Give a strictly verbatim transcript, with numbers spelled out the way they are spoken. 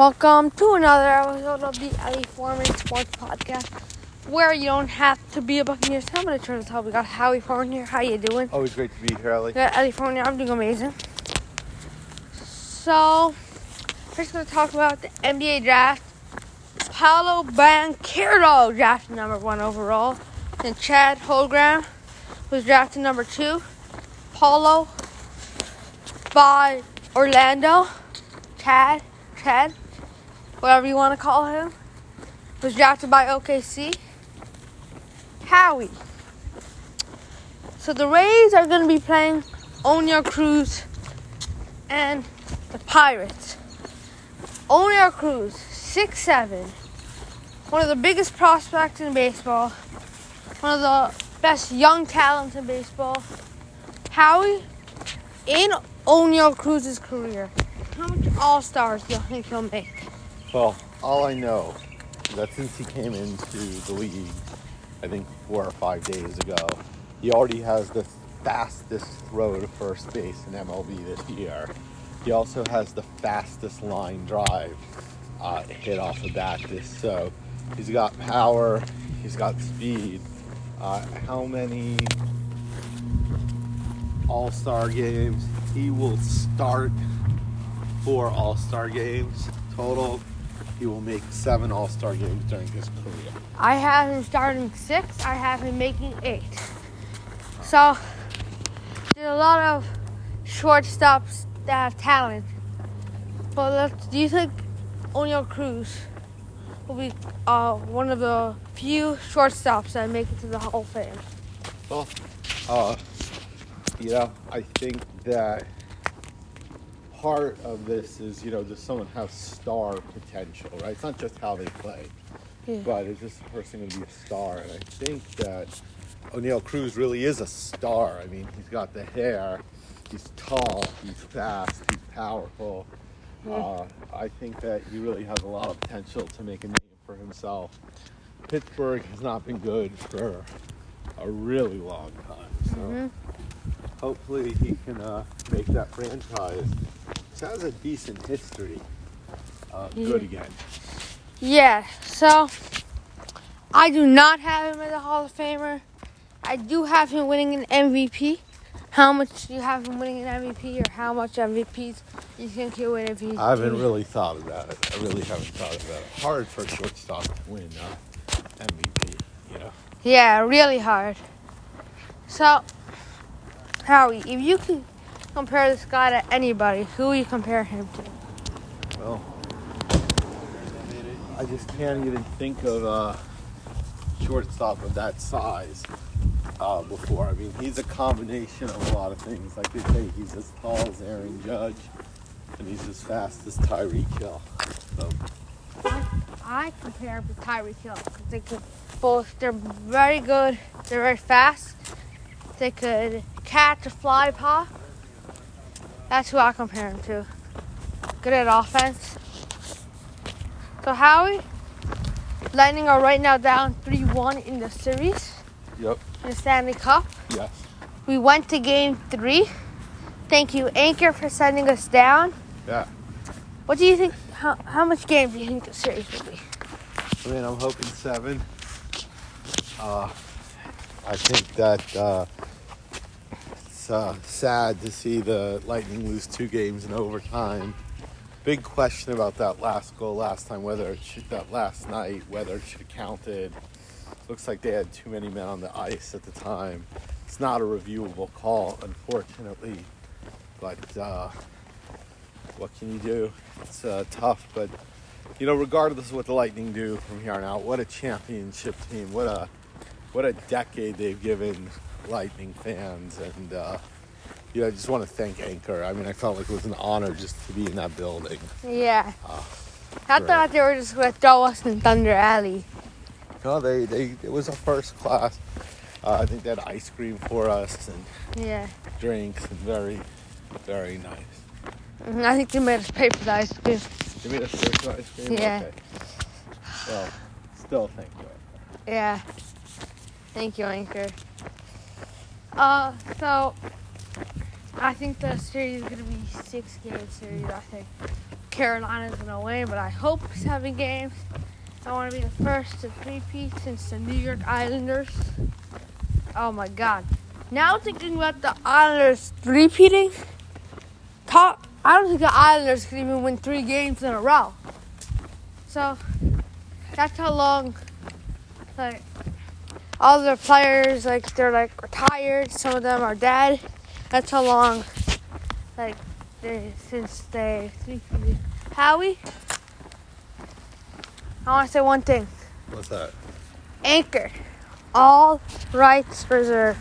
Welcome to another episode of the Ellie Foreman Sports Podcast, where you don't have to be a Buccaneers fan, but it turns out we got Howie Foreman here. How you doing? Always great to be here, Ellie. Yeah, Ellie Foreman here. I'm doing amazing. So, first going to talk about the N B A draft. Paolo Banchero drafted number one overall. Then Chad Holmgren was drafted number two. Paulo by Orlando. Chad, Chad, whatever you want to call him, was drafted by O K C. Howie. So the Rays are going to be playing Oneil Cruz and the Pirates. Oneil Cruz, six seven, one of the biggest prospects in baseball, one of the best young talents in baseball. Howie, in Oneil Cruz's career, how much All-Stars do you think he'll make? Well, all I know is that since he came into the league, I think four or five days ago, he already has the fastest throw to first base in M L B this year. He also has the fastest line drive uh, hit off the bat. This so he's got power, he's got speed. Uh, how many All-Star games? He will start four All-Star games total. He will make seven All-Star games during his career. I have him starting six. I have him making eight. So, there's a lot of shortstops that have talent. But let's, do you think Oneil Cruz will be uh, one of the few shortstops that make it to the Hall of Fame? Well, uh, you know, I think that part of this is, you know, does someone have star potential, right? It's not just how they play, Yeah. but is this person going to be a star? And I think that Oneil Cruz really is a star. I mean, he's got the hair, he's tall, he's fast, he's powerful. Yeah. Uh, I think that he really has a lot of potential to make a name for himself. Pittsburgh has not been good for a really long time, so Mm-hmm. hopefully he can uh, make that franchise. It has a decent history. Uh, Yeah. Good again. Yeah, so I do not have him as a Hall of Famer. I do have him winning an M V P. How much do you have him winning an M V P, or how much M V Ps do you think he'll win if he? I haven't really thought about it. I really haven't thought about it. Hard for a shortstop to win uh, M V P, you know. Yeah, really hard. So, Howie, if you could compare this guy to anybody, who would you compare him to? Well, I just can't even think of a shortstop of that size uh, before. I mean, he's a combination of a lot of things. Like they say, he's as tall as Aaron Judge, and he's as fast as Tyreek Hill. So, I compare him to Tyreek Hill because they could both. They're very good. They're very fast. They could catch a fly ball. That's who I compare him to. Good at offense. So Howie, Lightning are right now down three one in the series. yep, In the Stanley Cup. yes. We went to game three. Thank you, Anchor, for sending us down. Yeah. What do you think? How, how much games do you think the series will be? I mean, I'm hoping seven. Uh, I think that uh, it's uh, sad to see the Lightning lose two games in overtime. Big question about that last goal last time, whether it should, that last night, whether it should have counted. Looks like they had too many men on the ice at the time. It's not a reviewable call, unfortunately. But uh, what can you do? It's uh, tough, but you know, regardless of what the Lightning do from here on out, what a championship team! What a what a decade they've given Lightning fans, and uh, you know, I just want to thank Anchor. I mean, I felt like it was an honor just to be in that building. Yeah. Uh, I great. thought they were just going to throw us in Thunder Alley. No, they, they it was a first class. Uh, I think they had ice cream for us and Yeah. drinks, and very, very nice. Mhm, I think they made us pay for the ice cream. They made us first ice cream. Yeah. Okay. Well, still thank you. Yeah. Thank you, Anchor. Uh, so I think the series is gonna be six game series. I think. Carolina's gonna win, but I hope seven games. I want to be the first to three-peat since the New York Islanders. Oh my God! Now thinking about the Islanders three-peating, top. I don't think the Islanders can even win three games in a row. So that's how long, like, all their players, like, they're like retired. Some of them are dead. That's how long, like, they, since they three-peated. Howie, I want to say one thing. What's that? Anchor, all rights reserved.